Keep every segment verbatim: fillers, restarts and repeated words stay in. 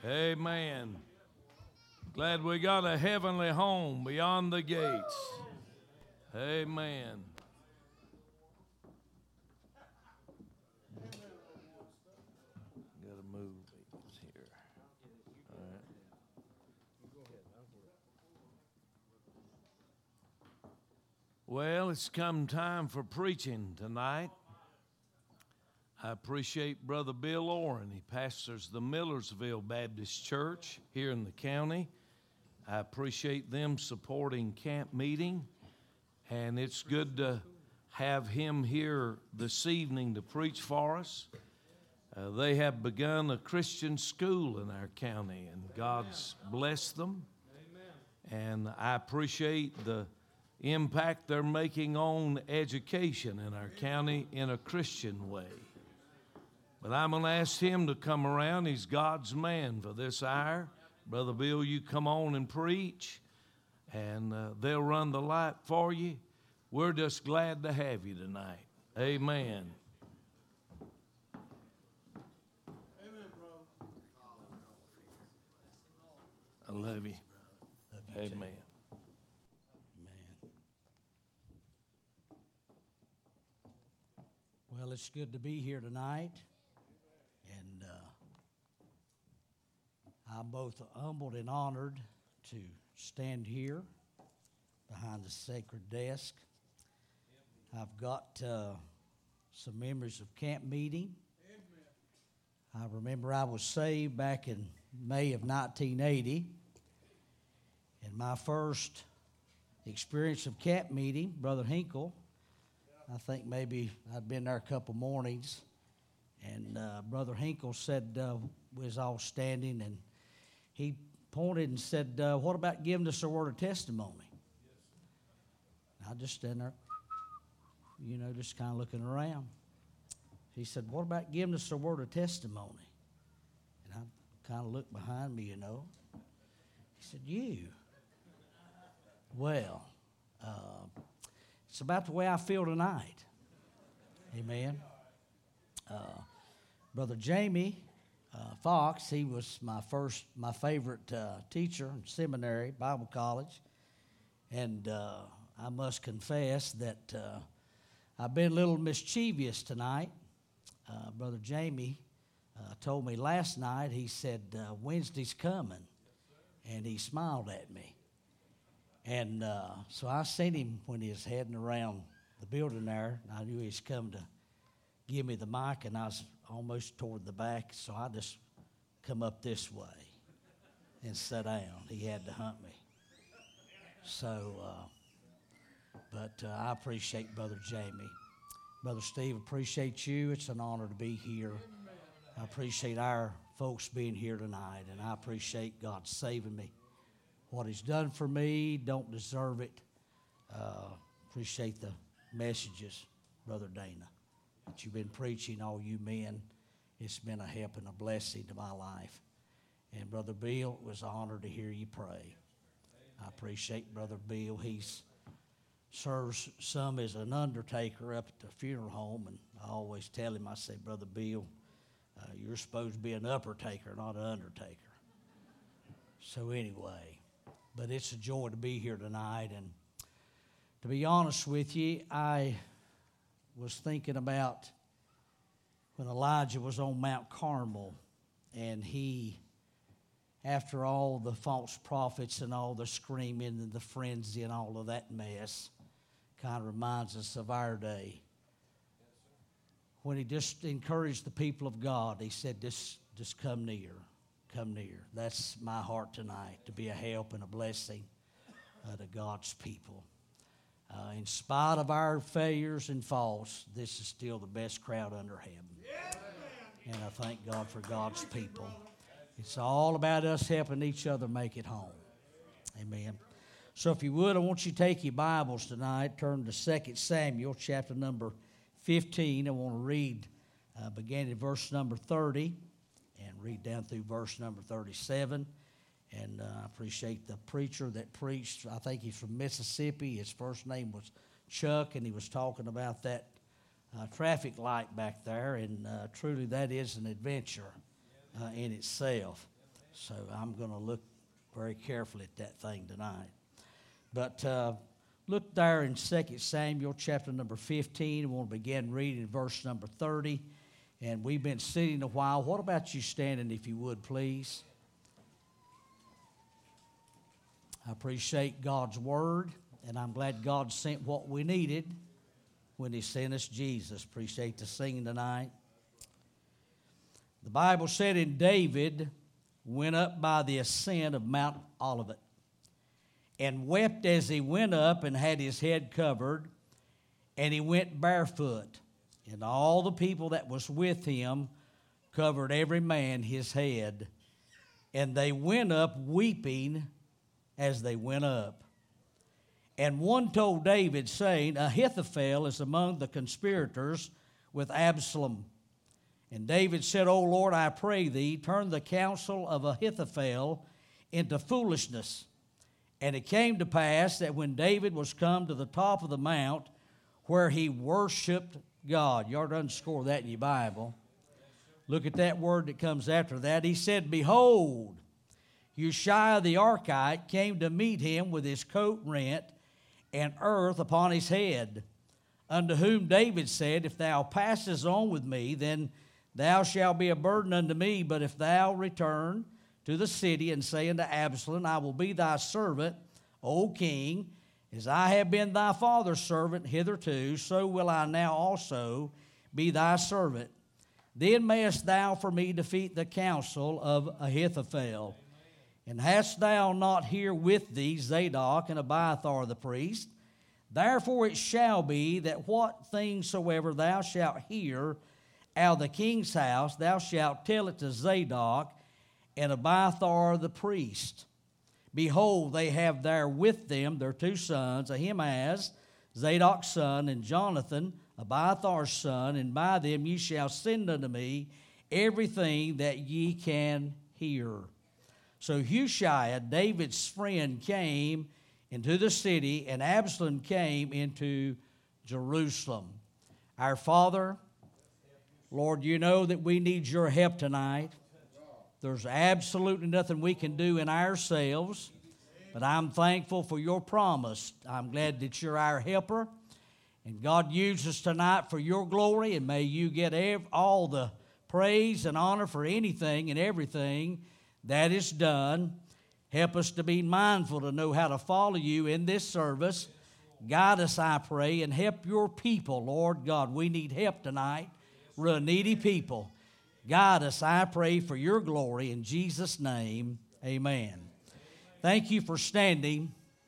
Amen. Glad we got a heavenly home beyond the gates. Amen. Got to move these here. All right. Well, it's come time for preaching tonight. I appreciate Brother Bill Oren. He pastors the Millersville Baptist Church here in the county. I appreciate them supporting camp meeting, and it's good to have him here this evening to preach for us. Uh, they have begun a Christian school in our county, and God's blessed them. And I appreciate the impact they're making on education in our county in a Christian way. But I'm going to ask him to come around. He's God's man for this hour. Brother Bill, you come on and preach, and uh, they'll run the light for you. We're just glad to have you tonight. Amen. Amen, brother. I love you. Love you Amen. too. Amen. Well, it's good to be here tonight. And uh, I'm both humbled and honored to stand here behind the sacred desk. I've got uh, some memories of camp meeting. I remember I was saved back in May of nineteen eighty. And my first experience of camp meeting, Brother Hinkle, I think maybe I'd been there a couple mornings. And uh, Brother Hinkle said, uh, we was all standing, and he pointed and said, uh, what about giving us a word of testimony? I just stand there, you know, just kind of looking around. He said, what about giving us a word of testimony? And I kind of looked behind me, you know. He said, you. Well, uh, it's about the way I feel tonight. Amen. Uh, Brother Jamie uh, Fox, he was my first, my favorite uh, teacher in seminary, Bible college. And uh, I must confess that uh, I've been a little mischievous tonight. Uh, Brother Jamie uh, told me last night, he said, uh, Wednesday's coming. And he smiled at me. And uh, so I seen him when he was heading around the building there. And I knew he was coming to give me the mic, and I was almost toward the back, so I just come up this way and sat down. He had to hunt me. So, uh, but uh, I appreciate Brother Jamie. Brother Steve, appreciate you. It's an honor to be here. I appreciate our folks being here tonight, and I appreciate God saving me. What he's done for me, don't deserve it. Uh, appreciate the messages, Brother Dana, that you've been preaching, all you men. It's been a help and a blessing to my life. And Brother Bill, it was an honor to hear you pray. I appreciate Brother Bill. He's serves some as an undertaker up at the funeral home, and I always tell him, I say, Brother Bill, uh, you're supposed to be an upper taker, not an undertaker. So anyway, but it's a joy to be here tonight. And to be honest with you, I was thinking about when Elijah was on Mount Carmel, and he, after all the false prophets and all the screaming and the frenzy and all of that mess, kind of reminds us of our day. When he just encouraged the people of God, he said, just, just come near, come near. That's my heart tonight, to be a help and a blessing uh, to God's people. Uh, in spite of our failures and faults, this is still the best crowd under heaven. And I thank God for God's people. It's all about us helping each other make it home. Amen. So if you would, I want you to take your Bibles tonight, turn to Second Samuel chapter number fifteen. I want to read, uh, beginning at verse number thirty, and read down through verse number thirty-seven. And uh, I appreciate the preacher that preached. I think he's from Mississippi. His first name was Chuck, and he was talking about that uh, traffic light back there. And uh, truly, that is an adventure uh, in itself. So I'm going to look very carefully at that thing tonight. But uh, look there in Second Samuel chapter number fifteen. We want to begin reading verse number thirty. And we've been sitting a while. What about you standing, if you would, please? I appreciate God's word, and I'm glad God sent what we needed when He sent us Jesus. Appreciate the singing tonight. The Bible said, "And David went up by the ascent of Mount Olivet, and wept as he went up, and had his head covered, and he went barefoot. And all the people that was with him covered every man his head. And they went up weeping as they went up. And one told David, saying, Ahithophel is among the conspirators with Absalom. And David said, O Lord, I pray thee, turn the counsel of Ahithophel into foolishness. And it came to pass that when David was come to the top of the mount where he worshipped God," you ought to underscore that in your Bible. Look at that word that comes after that. He said, "Behold, Uzziah the Archite came to meet him with his coat rent and earth upon his head, unto whom David said, If thou passest on with me, then thou shalt be a burden unto me. But if thou return to the city and say unto Absalom, I will be thy servant, O king, as I have been thy father's servant hitherto, so will I now also be thy servant. Then mayest thou for me defeat the counsel of Ahithophel. And hast thou not here with thee Zadok and Abiathar the priest? Therefore it shall be that what things soever thou shalt hear out of the king's house, thou shalt tell it to Zadok and Abiathar the priest. Behold, they have there with them their two sons, Ahimaaz, Zadok's son, and Jonathan, Abiathar's son, and by them ye shall send unto me everything that ye can hear." So Uzziah, David's friend, came into the city, and Absalom came into Jerusalem. Our Father, Lord, you know that we need your help tonight. There's absolutely nothing we can do in ourselves, but I'm thankful for your promise. I'm glad that you're our helper, and God, use us tonight for your glory, and may you get ev- all the praise and honor for anything and everything that is done. Help us to be mindful to know how to follow you in this service. Guide us, I pray, and help your people, Lord God. We need help tonight. We're a needy people. Guide us, I pray, for your glory. In Jesus' name, amen. Thank you for standing.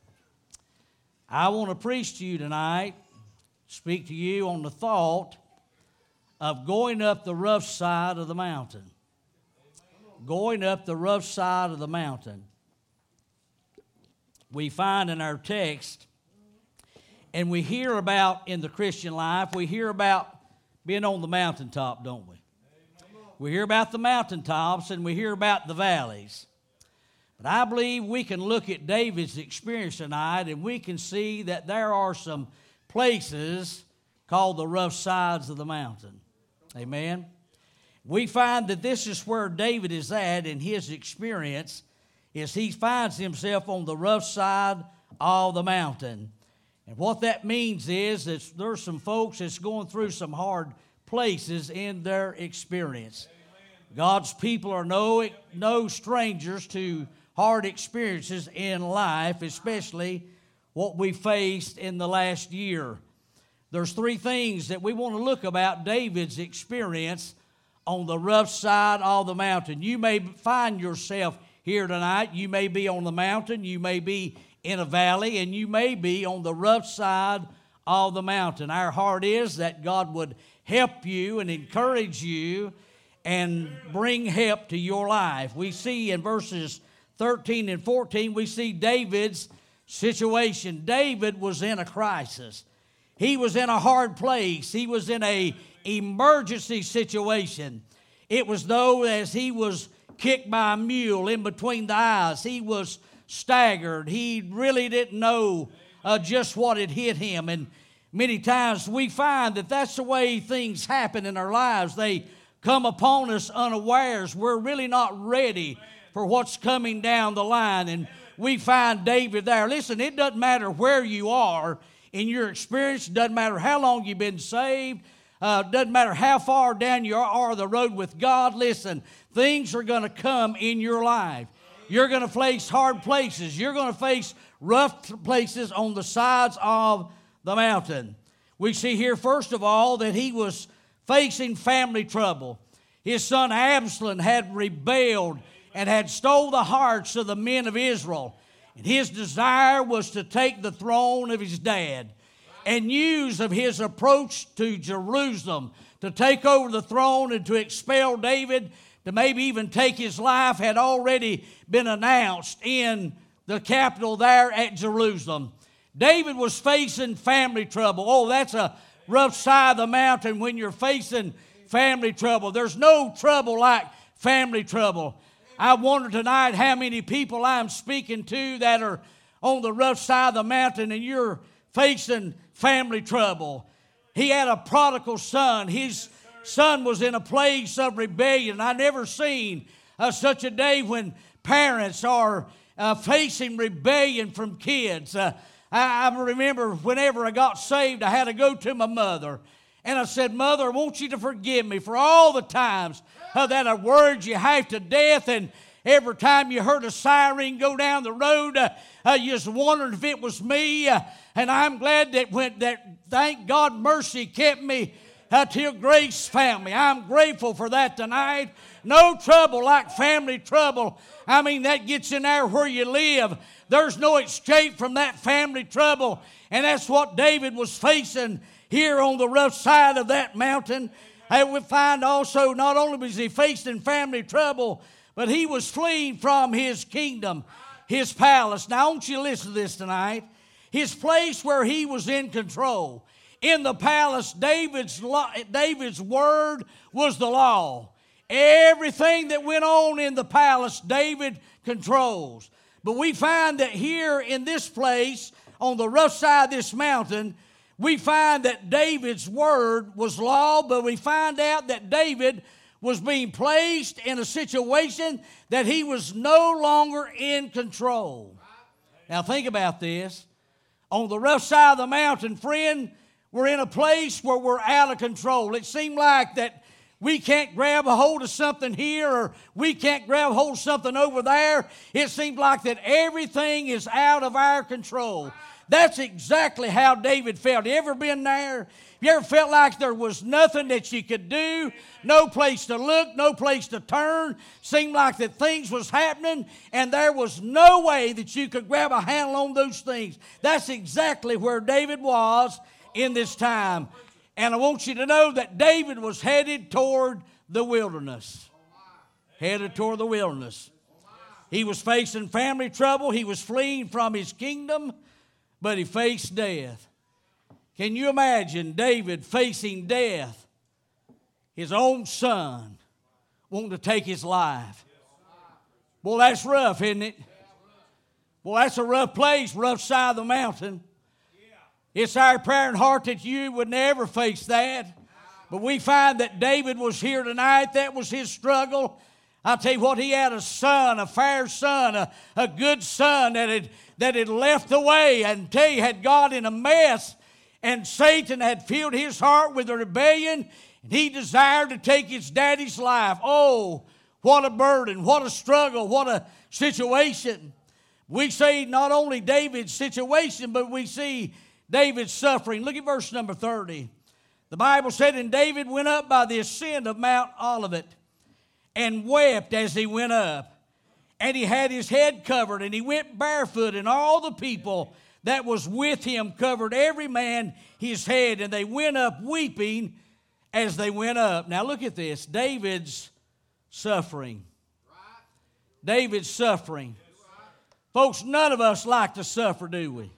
I want to preach to you tonight, speak to you on the thought of going up the rough side of the mountain. Going up the rough side of the mountain. We find in our text, and we hear about in the Christian life, we hear about being on the mountaintop, don't we? We hear about the mountaintops and we hear about the valleys. But I believe we can look at David's experience tonight and we can see that there are some places called the rough sides of the mountain. Amen? We find that this is where David is at in his experience, is he finds himself on the rough side of the mountain. And what that means is that there's some folks that's going through some hard places in their experience. God's people are no, no strangers to hard experiences in life, especially what we faced in the last year. There's three things that we want to look about David's experience on the rough side of the mountain. You may find yourself here tonight. You may be on the mountain. You may be in a valley, and you may be on the rough side of the mountain. Our heart is that God would help you and encourage you and bring help to your life. We see in verses thirteen and fourteen, we see David's situation. David was in a crisis. He was in a hard place. He was in a emergency situation. It was though as he was kicked by a mule in between the eyes. He was staggered. He really didn't know uh, just what had hit him. And many times we find that that's the way things happen in our lives. They come upon us unawares. We're really not ready for what's coming down the line. And we find David there. Listen, it doesn't matter where you are in your experience. It doesn't matter how long you've been saved. Uh, doesn't matter how far down you are the road with God. Listen, things are going to come in your life. You're going to face hard places. You're going to face rough places on the sides of the mountain. We see here, first of all, that he was facing family trouble. His son Absalom had rebelled and had stole the hearts of the men of Israel. And his desire was to take the throne of his dad. And news of his approach to Jerusalem to take over the throne and to expel David, to maybe even take his life, had already been announced in the capital there at Jerusalem. David was facing family trouble. Oh, that's a rough side of the mountain when you're facing family trouble. There's no trouble like family trouble. I wonder tonight how many people I'm speaking to that are on the rough side of the mountain and you're facing family trouble. He had a prodigal son. His son was in a place of rebellion. I never seen uh, such a day when parents are uh, facing rebellion from kids. Uh, I, I remember whenever I got saved, I had to go to my mother. And I said, Mother, I want you to forgive me for all the times uh, that I worried you half to death. And every time you heard a siren go down the road, uh, uh, you just wondered if it was me. Uh, and I'm glad that when that, thank God, mercy kept me uh, till grace found me. I'm grateful for that tonight. No trouble like family trouble. I mean, that gets in there where you live. There's no escape from that family trouble. And that's what David was facing here on the rough side of that mountain. And we find also not only was he facing family trouble, but he was fleeing from his kingdom, his palace. Now, I want you to listen to this tonight. His place where he was in control. In the palace, David's, law, David's word was the law. Everything that went on in the palace, David controls. But we find that here in this place, on the rough side of this mountain, we find that David's word was law, but we find out that David was being placed in a situation that he was no longer in control. Now think about this. On the rough side of the mountain, friend, we're in a place where we're out of control. It seemed like that we can't grab a hold of something here or we can't grab a hold of something over there. It seems like that everything is out of our control. That's exactly how David felt. You ever been there? You ever felt like there was nothing that you could do? No place to look, no place to turn. Seemed like that things was happening and there was no way that you could grab a handle on those things. That's exactly where David was in this time. And I want you to know that David was headed toward the wilderness. Headed toward the wilderness. He was facing family trouble. He was fleeing from his kingdom, but he faced death. Can you imagine David facing death? His own son wanting to take his life. Well, that's rough, isn't it? Well, that's a rough place, rough side of the mountain. It's our prayer and heart that you would never face that. But we find that David was here tonight. That was his struggle. I'll tell you what, he had a son, a fair son, a, a good son that had, that had left the way and tell you had got in a mess. And Satan had filled his heart with a rebellion. And he desired to take his daddy's life. Oh, what a burden, what a struggle, what a situation. We see not only David's situation, but we see David's suffering. Look at verse number thirty. The Bible said, and David went up by the ascent of Mount Olivet and wept as he went up. And he had his head covered, and he went barefoot, and all the people that was with him covered every man his head, and they went up weeping as they went up. Now look at this. David's suffering. David's suffering. Folks, none of us like to suffer, do we?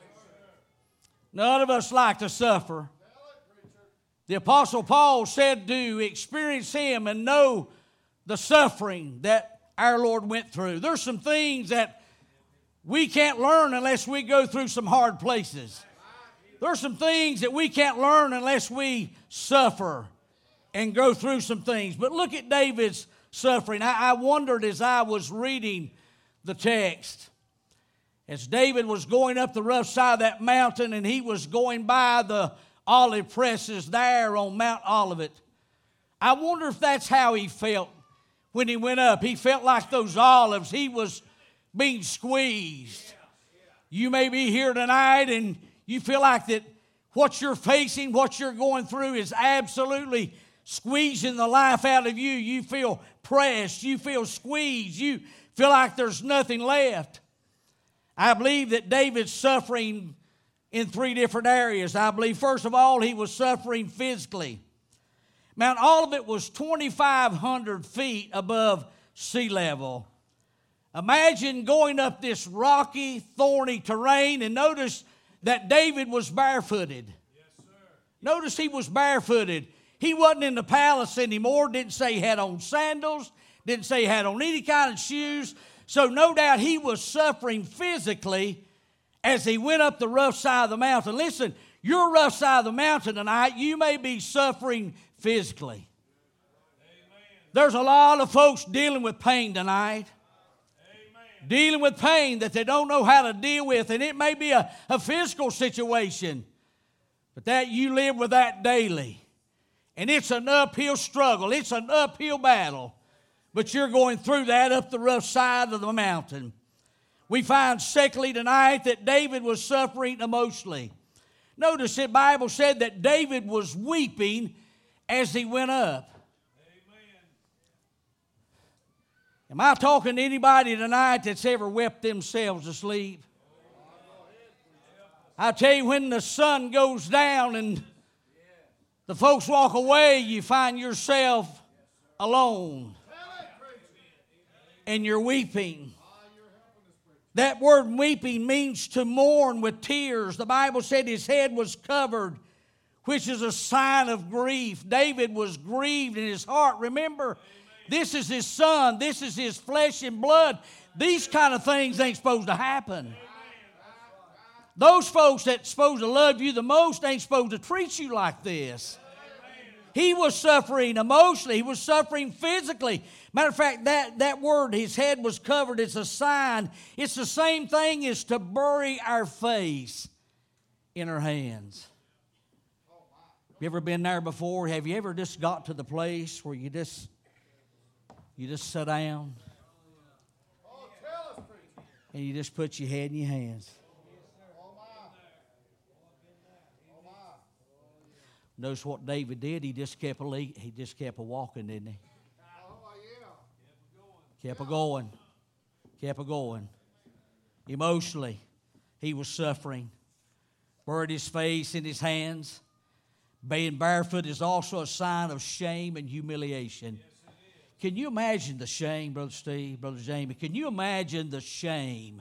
None of us like to suffer. The Apostle Paul said to experience him and know the suffering that our Lord went through. There's some things that we can't learn unless we go through some hard places. There's some things that we can't learn unless we suffer and go through some things. But look at David's suffering. I, I wondered as I was reading the text, as David was going up the rough side of that mountain and he was going by the olive presses there on Mount Olivet, I wonder if that's how he felt when he went up. He felt like those olives, he was being squeezed. You may be here tonight and you feel like that what you're facing, what you're going through is absolutely squeezing the life out of you. You feel pressed. You feel squeezed. You feel like there's nothing left. I believe that David's suffering in three different areas. I believe, first of all, he was suffering physically. Mount Olivet was twenty-five hundred feet above sea level. Imagine going up this rocky, thorny terrain, and notice that David was barefooted. Yes, sir. Notice he was barefooted. He wasn't in the palace anymore. Didn't say he had on sandals. Didn't say he had on any kind of shoes. So no doubt he was suffering physically as he went up the rough side of the mountain. Listen, your rough side of the mountain tonight, you may be suffering physically. Amen. There's a lot of folks dealing with pain tonight. Amen. Dealing with pain that they don't know how to deal with. And it may be a, a physical situation, but that you live with that daily. And it's an uphill struggle. It's an uphill battle. But you're going through that up the rough side of the mountain. We find secondly tonight that David was suffering emotionally. Notice the Bible said that David was weeping as he went up. Amen. Am I talking to anybody tonight that's ever wept themselves to sleep? I tell you, when the sun goes down and the folks walk away, you find yourself alone. And you're weeping. That word weeping means to mourn with tears. The Bible said his head was covered, which is a sign of grief. David was grieved in his heart. Remember, this is his son. This is his flesh and blood. These kind of things ain't supposed to happen. Those folks that's supposed to love you the most ain't supposed to treat you like this. He was suffering emotionally. He was suffering physically. Matter of fact, that, that word, his head was covered, it's a sign. It's the same thing as to bury our face in our hands. You ever been there before? Have you ever just got to the place where you just, you just sit down and you just put your head in your hands? Notice what David did. He just kept a le- he just kept a walking, didn't he? Kept a going. Kept a going. Emotionally, he was suffering. Buried his face in his hands. Being barefoot is also a sign of shame and humiliation. Can you imagine the shame, Brother Steve, Brother Jamie? Can you imagine the shame?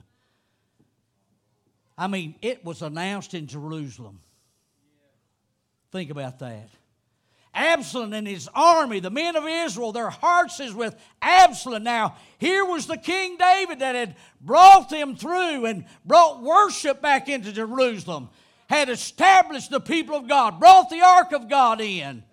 I mean, it was announced in Jerusalem. Think about that. Absalom and his army, the men of Israel, their hearts is with Absalom. Now, here was the King David that had brought them through and brought worship back into Jerusalem, had established the people of God, brought the ark of God in.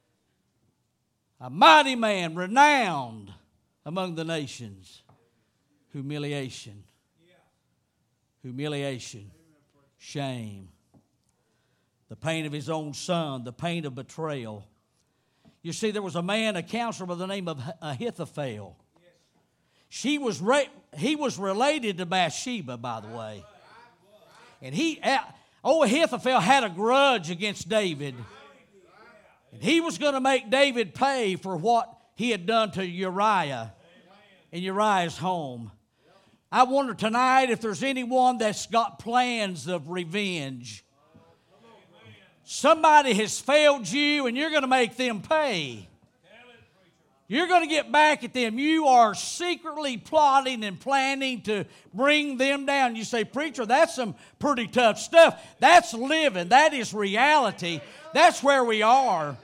A mighty man, renowned among the nations. Humiliation. Humiliation. Shame. The pain of his own son, the pain of betrayal. You see, there was a man, a counselor by the name of Ahithophel. She was re- he was related to Bathsheba, by the way. And he, oh, Ahithophel had a grudge against David. And he was going to make David pay for what he had done to Uriah in Uriah's home. I wonder tonight if there's anyone that's got plans of revenge. Somebody has failed you and you're going to make them pay. You're going to get back at them. You are secretly plotting and planning to bring them down. You say, preacher, that's some pretty tough stuff. That's living. That is reality. That's where we are.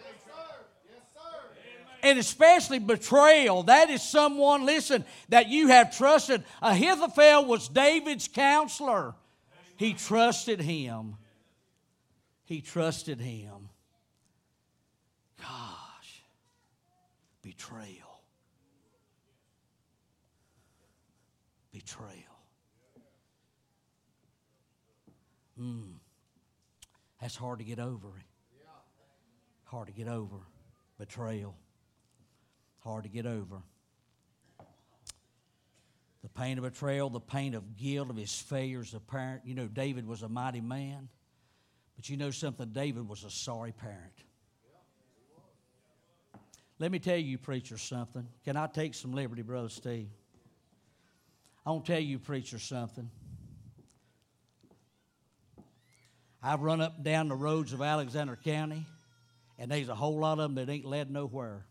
And especially betrayal. That is someone, listen, that you have trusted. Ahithophel was David's counselor. He trusted him. He trusted him. Gosh, betrayal. betrayal. Mm. That's hard to get over. Hard to get over. Betrayal. Hard to get over. The pain of betrayal, the pain of guilt of his failure as a parent. You know, David was a mighty man. But you know something? David was a sorry parent. Let me tell you, preacher, something. Can I take some liberty, Brother Steve? I want to tell you, preacher, something. I've run up and down the roads of Alexander County, and there's a whole lot of them that ain't led nowhere.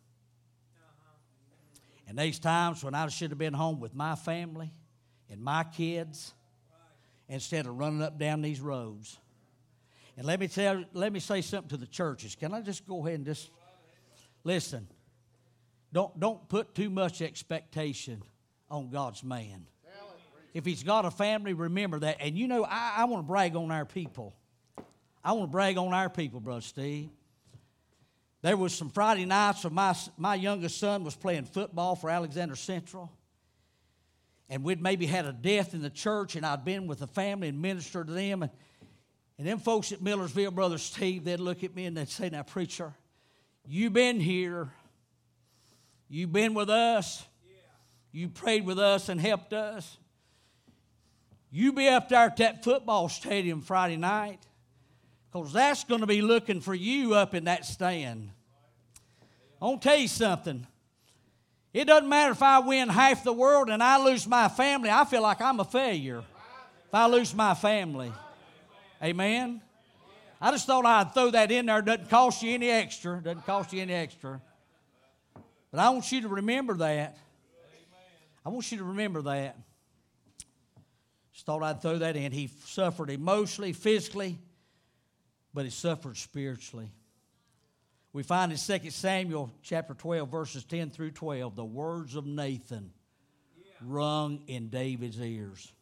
And there's times when I should have been home with my family and my kids instead of running up and down these roads. And let me tell, let me say something to the churches. Can I just go ahead and just listen? Don't don't put too much expectation on God's man. If he's got a family, remember that. And you know, I, I want to brag on our people. I want to brag on our people, Brother Steve. There was some Friday nights when my, my youngest son was playing football for Alexander Central. And we'd maybe had a death in the church, and I'd been with the family and ministered to them. And, and them folks at Millersville, Brother Steve, they'd look at me and they'd say, now, preacher, you've been here. You've been with us. You prayed with us and helped us. You be up there at that football stadium Friday night, because that's going to be looking for you up in that stand. I want to tell you something. It doesn't matter if I win half the world and I lose my family. I feel like I'm a failure if I lose my family. Amen? I just thought I'd throw that in there. It doesn't cost you any extra. It doesn't cost you any extra. But I want you to remember that. I want you to remember that. Just thought I'd throw that in. He suffered emotionally, physically, but he suffered spiritually. We find in Second Samuel chapter twelve, verses ten through twelve, the words of Nathan rung in David's ears.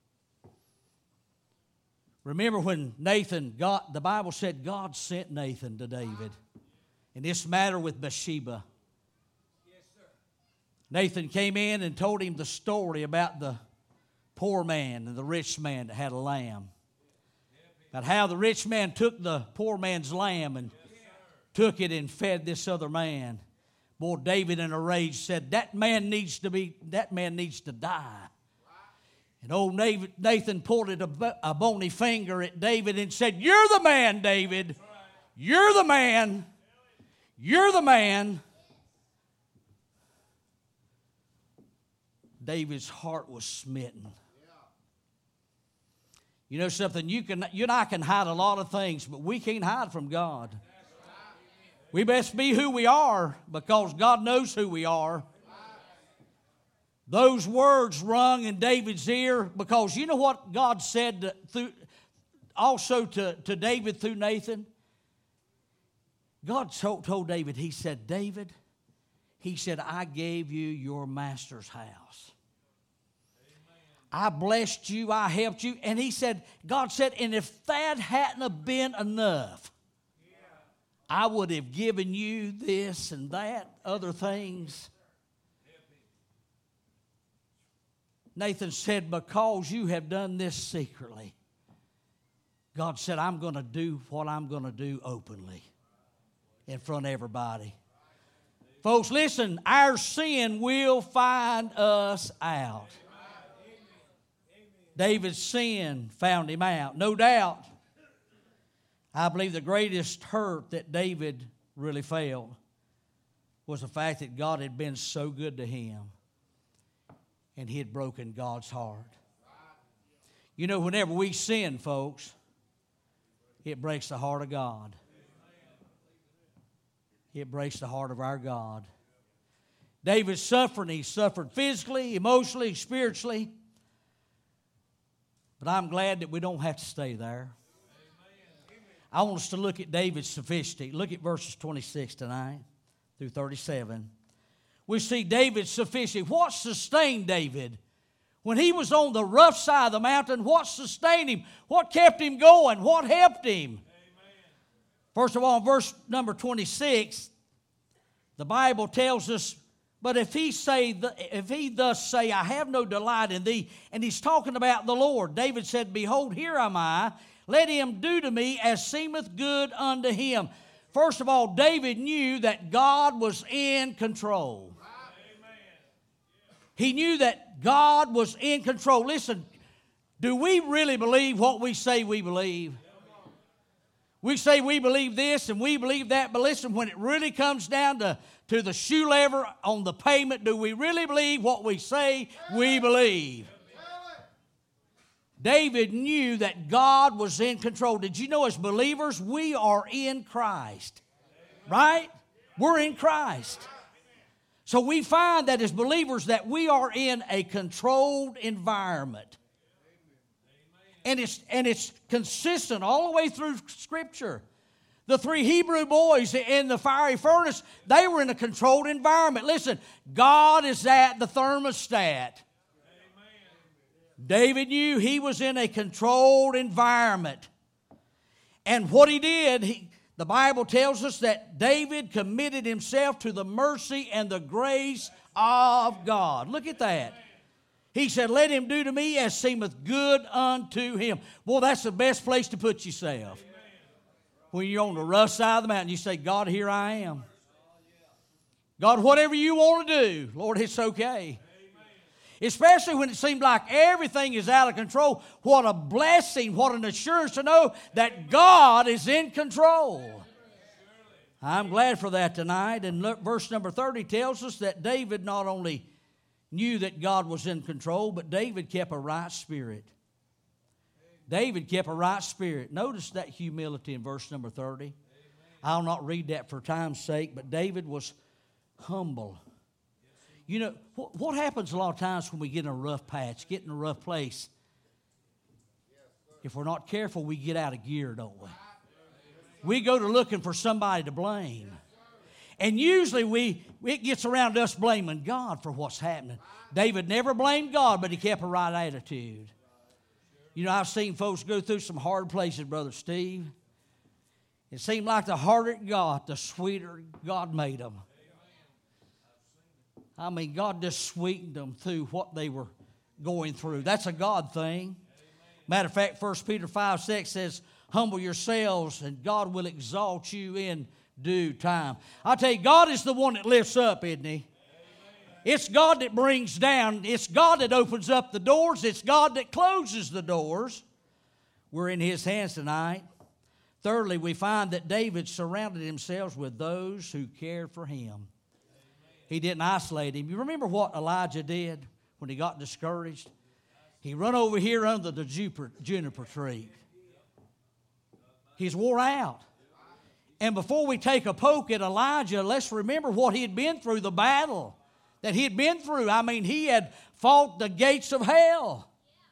Remember when Nathan got, the Bible said God sent Nathan to David in this matter with Bathsheba. Nathan came in and told him the story about the poor man and the rich man that had a lamb. About how the rich man took the poor man's lamb and took it and fed this other man. Boy, David in a rage said, that man needs to be, that man needs to die. And old Nathan pointed a, a bony finger at David and said, you're the man, David. You're the man. You're the man. David's heart was smitten. You know something? You can, you and I can hide a lot of things, but we can't hide from God. We best be who we are because God knows who we are. Those words rung in David's ear because you know what God said to, through, also to, to David through Nathan? God told, told David, he said, David, he said, I gave you your master's house. I blessed you, I helped you. And he said, God said, and if that hadn't have been enough, I would have given you this and that, other things. Nathan said, because you have done this secretly, God said, I'm going to do what I'm going to do openly in front of everybody. Folks, listen, our sin will find us out. David's sin found him out, no doubt. I believe the greatest hurt that David really felt was the fact that God had been so good to him and he had broken God's heart. You know, whenever we sin, folks, it breaks the heart of God. It breaks the heart of our God. David suffered. He suffered physically, emotionally, spiritually. But I'm glad that we don't have to stay there. I want us to look at David's sufficiency. Look at verses twenty-six tonight through thirty-seven. We see David's sufficiency. What sustained David? When he was on the rough side of the mountain, what sustained him? What kept him going? What helped him? Amen. First of all, in verse number twenty-six, the Bible tells us, But if he say, if he thus say, I have no delight in thee, and he's talking about the Lord. David said, behold, here am I. Let him do to me as seemeth good unto him. First of all, David knew that God was in control. He knew that God was in control. Listen, do we really believe what we say we believe? We say we believe this and we believe that, but listen, when it really comes down to, to the shoe lever on the pavement, do we really believe what we say we believe? David knew that God was in control. Did you know as believers, we are in Christ? Right? We're in Christ. So we find that as believers that we are in a controlled environment. And it's, and it's consistent all the way through Scripture. The three Hebrew boys in the fiery furnace, they were in a controlled environment. Listen, God is at the thermostat. David knew he was in a controlled environment. And what he did, he, the Bible tells us that David committed himself to the mercy and the grace of God. Look at that. He said, let him do to me as seemeth good unto him. Boy, that's the best place to put yourself. When you're on the rough side of the mountain, you say, God, here I am. God, whatever you want to do, Lord, it's okay. Especially when it seems like everything is out of control. What a blessing, what an assurance to know that God is in control. I'm glad for that tonight. And look, verse number thirty tells us that David not only knew that God was in control, but David kept a right spirit. David kept a right spirit. Notice that humility in verse number thirty. I'll not read that for time's sake, but David was humble. You know, what, what happens a lot of times when we get in a rough patch, get in a rough place? If we're not careful, we get out of gear, don't we? We go to looking for somebody to blame. And usually we it gets around us blaming God for what's happening. David never blamed God, but he kept a right attitude. You know, I've seen folks go through some hard places, Brother Steve. It seemed like the harder it got, the sweeter God made them. I mean, God just sweetened them through what they were going through. That's a God thing. Matter of fact, First Peter five six says, humble yourselves and God will exalt you in due time. I tell you, God is the one that lifts up, isn't He? It's God that brings down. It's God that opens up the doors. It's God that closes the doors. We're in His hands tonight. Thirdly, we find that David surrounded himself with those who cared for him. He didn't isolate him. You remember what Elijah did when he got discouraged? He run over here under the juniper tree. He's wore out. And before we take a poke at Elijah, let's remember what he had been through, the battle that he had been through. I mean, he had fought the gates of hell.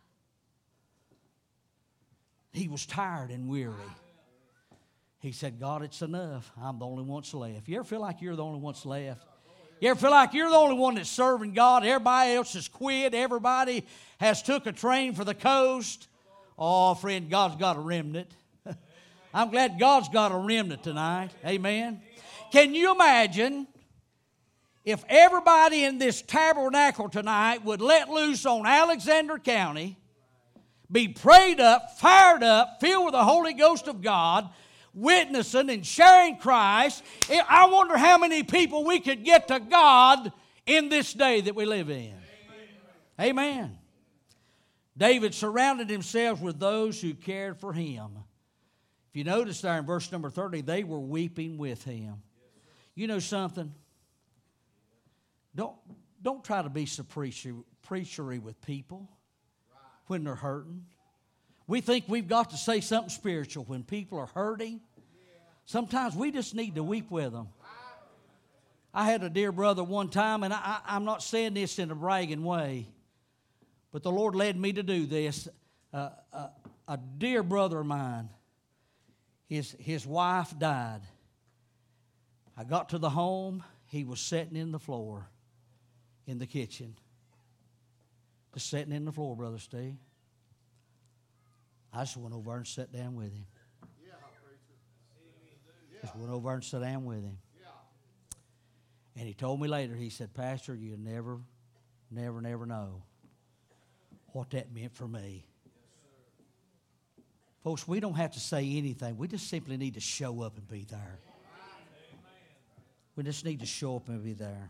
He was tired and weary. He said, God, it's enough. I'm the only one that's left. You ever feel like you're the only one that's left? You ever feel like you're the only one that's serving God? Everybody else has quit. Everybody has took a train for the coast. Oh, friend, God's got a remnant. I'm glad God's got a remnant tonight. Amen. Can you imagine if everybody in this tabernacle tonight would let loose on Alexander County, be prayed up, fired up, filled with the Holy Ghost of God, witnessing and sharing Christ? I wonder how many people we could get to God in this day that we live in. Amen. Amen. David surrounded himself with those who cared for him. If you notice there in verse number thirty, they were weeping with him. You know something? Don't, don't try to be so preachery, preachery with people when they're hurting. We think we've got to say something spiritual when people are hurting. Sometimes we just need to weep with them. I had a dear brother one time, and I, I'm not saying this in a bragging way, but the Lord led me to do this. Uh, uh, a dear brother of mine, his, his wife died. I got to the home. He was sitting in the floor in the kitchen. Just sitting in the floor, Brother Steve. I just went over and sat down with him. Just went over and sat down with him. And he told me later, he said, Pastor, you never, never, never know what that meant for me. Folks, we don't have to say anything. We just simply need to show up and be there. We just need to show up and be there.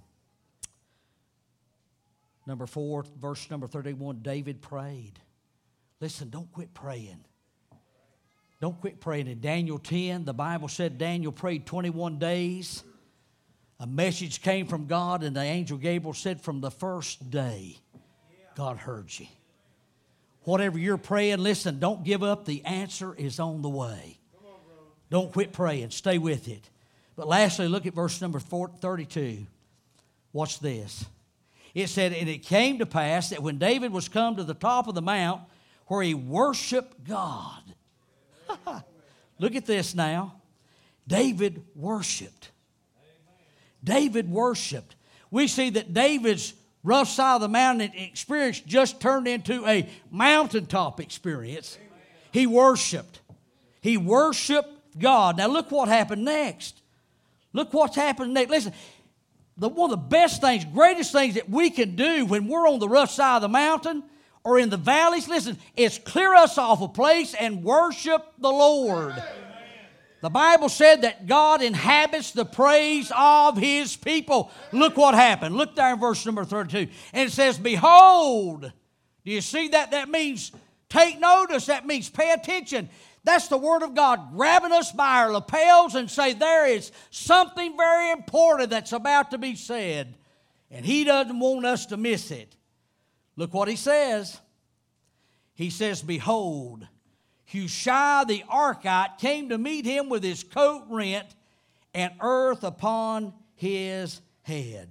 Number four, verse number thirty-one, David prayed. Listen, don't quit praying. Don't quit praying. In Daniel ten, the Bible said Daniel prayed twenty-one days. A message came from God, and the angel Gabriel said from the first day, God heard you. Whatever you're praying, listen, don't give up. The answer is on the way. Don't quit praying. Stay with it. But lastly, look at verse number thirty-two. Watch this. It said, and it came to pass that when David was come to the top of the mount where he worshiped God. Look at this now. David worshiped. David worshiped. We see that David's rough side of the mountain experience just turned into a mountaintop experience. He worshiped. He worshiped God. Now look what happened next. Look what's happened next. Listen, the, one of the best things, greatest things that we can do when we're on the rough side of the mountain or in the valleys, listen, is clear us off a place and worship the Lord. Amen. The Bible said that God inhabits the praise of His people. Look what happened. Look there in verse number thirty-two. And it says, behold. Do you see that? That means take notice. That means pay attention. That's the Word of God grabbing us by our lapels and say there is something very important that's about to be said. And He doesn't want us to miss it. Look what He says. He says, behold, Hushai the Archite came to meet him with his coat rent and earth upon his head.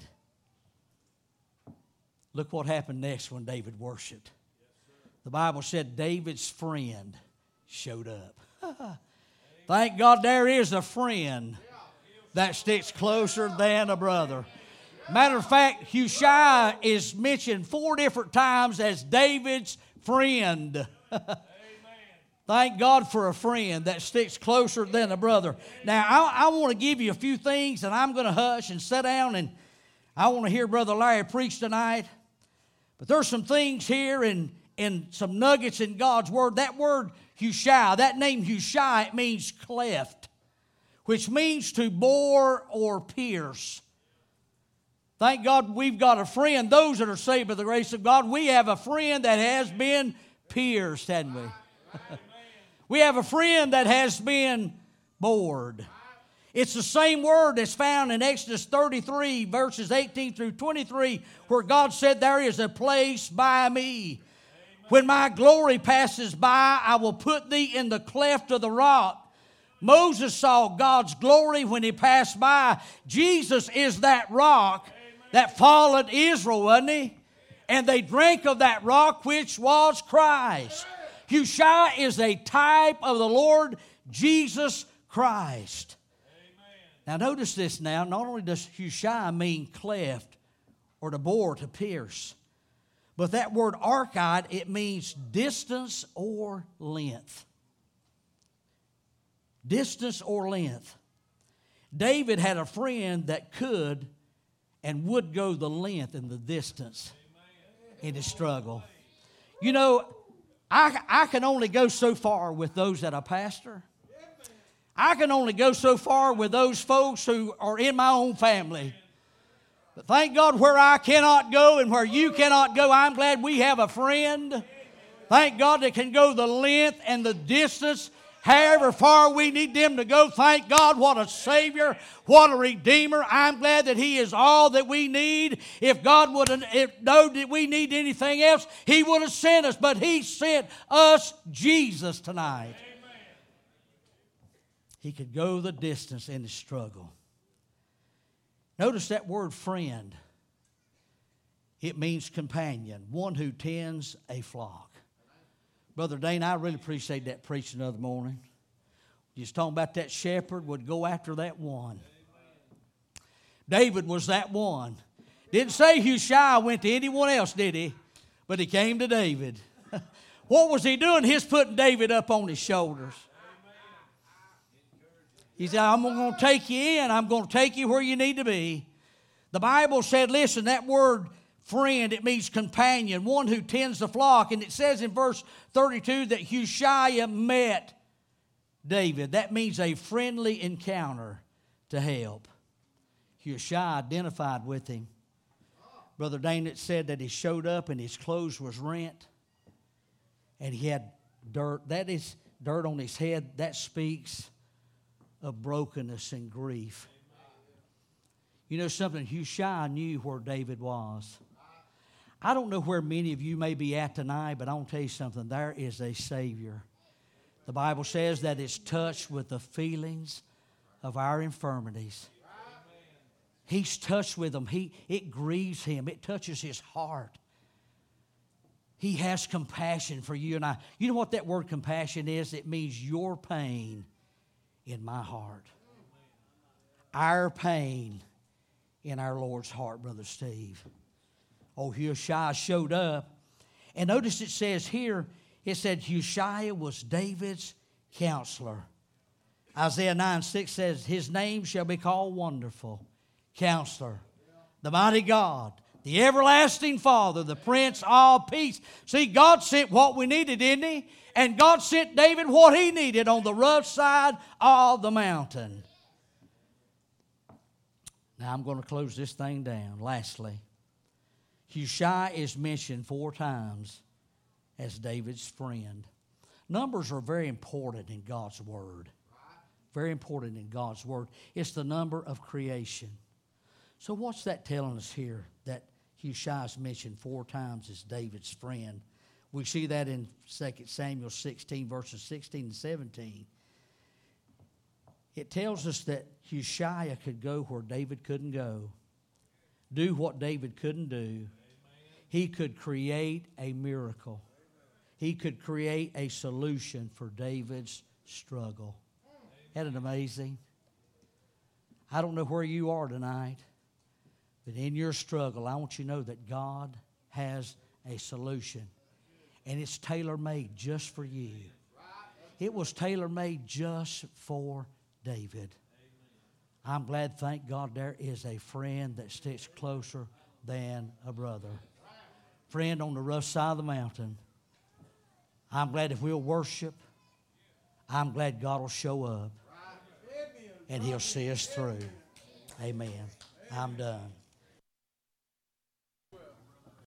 Look what happened next when David worshiped. The Bible said David's friend showed up. Thank God there is a friend that sticks closer than a brother. Matter of fact, Hushai is mentioned four different times as David's friend. Thank God for a friend that sticks closer than a brother. Now, I, I want to give you a few things, and I'm going to hush and sit down, and I want to hear Brother Larry preach tonight. But there's some things here and, and some nuggets in God's Word. That word Hushai, that name Hushai, it means cleft, which means to bore or pierce. Thank God we've got a friend. Those that are saved by the grace of God, we have a friend that has been pierced, haven't we? We have a friend that has been bored. It's the same word that's found in Exodus thirty-three, verses eighteen through twenty-three, where God said, there is a place by me. When my glory passes by, I will put thee in the cleft of the rock. Moses saw God's glory when he passed by. Jesus is that rock that followed Israel, wasn't he? And they drank of that rock which was Christ. Hushai is a type of the Lord Jesus Christ. Amen. Now notice this now. Not only does Hushai mean cleft or to bore, to pierce, but that word archite, it means distance or length. Distance or length. David had a friend that could and would go the length and the distance in his struggle. You know, I, I can only go so far with those that I pastor. I can only go so far with those folks who are in my own family. But thank God where I cannot go and where you cannot go, I'm glad we have a friend. Thank God that can go the length and the distance, however far we need them to go. Thank God, what a Savior, what a Redeemer. I'm glad that He is all that we need. If God would have known that we need anything else, He would have sent us. But He sent us Jesus tonight. Amen. He could go the distance in His struggle. Notice that word friend. It means companion, one who tends a flock. Brother Dane, I really appreciate that preaching the other morning. Just talking about that shepherd would go after that one. David was that one. Didn't say Hushai went to anyone else, did he? But he came to David. What was he doing? He's putting David up on his shoulders. He said, I'm going to take you in. I'm going to take you where you need to be. The Bible said, listen, that word friend, it means companion, one who tends the flock. And it says in verse thirty-two that Hushai met David. That means a friendly encounter to help. Hushai identified with him. Brother Dana said that he showed up and his clothes was rent. And he had dirt. That is dirt on his head. That speaks of brokenness and grief. You know something? Hushai knew where David was. I don't know where many of you may be at tonight, but I want to tell you something. There is a Savior. The Bible says that it's touched with the feelings of our infirmities. He's touched with them. He, it grieves him. It touches his heart. He has compassion for you and I. You know what that word compassion is? It means your pain in my heart. Our pain in our Lord's heart, Brother Steve. Oh, Hushai showed up. And notice it says here, it said Hushai was David's counselor. Isaiah nine six says, his name shall be called Wonderful Counselor, the Mighty God, the Everlasting Father, the Prince of Peace. See, God sent what we needed, didn't He? And God sent David what he needed on the rough side of the mountain. Now I'm going to close this thing down. Lastly, Hushai is mentioned four times as David's friend. Numbers are very important in God's Word. Very important in God's Word. It's the number of creation. So what's that telling us here, that Hushai is mentioned four times as David's friend? We see that in Second Samuel sixteen, verses sixteen and seventeen. It tells us that Hushai could go where David couldn't go, do what David couldn't do. He could create a miracle. He could create a solution for David's struggle. Isn't it amazing? I don't know where you are tonight, but in your struggle, I want you to know that God has a solution. And it's tailor-made just for you. It was tailor-made just for David. I'm glad, thank God, there is a friend that sticks closer than a brother. Friend on the rough side of the mountain. I'm glad if we'll worship, I'm glad God will show up and He'll see us through. Amen. I'm done.